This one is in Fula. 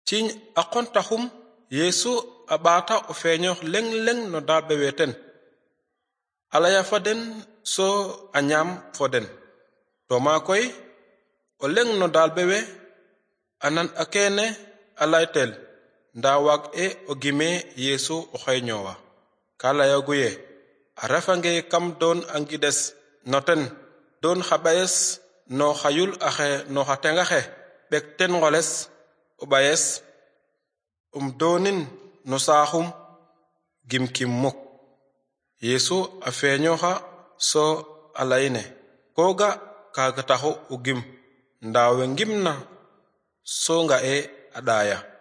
ciñ akon taxum yeesu a ɓaata o feeño leng leng no dalɓe weten alaya foden so a ñaam foden to ma koy o leng no dalɓe we anan a kene a laytel nda waag o gime yeesu o xeeñowa ka layaguye a refange kam doon a ngides no ten doon xa ɓayes no xa yul axe no xa tengaxe ɓek ten ngoles o ɓayes doonin no saaxum gim kim muk yeesu a feeñoxa so a layine koga kaaga taxu o gim nda we ngimna so nga'e a ɗaaya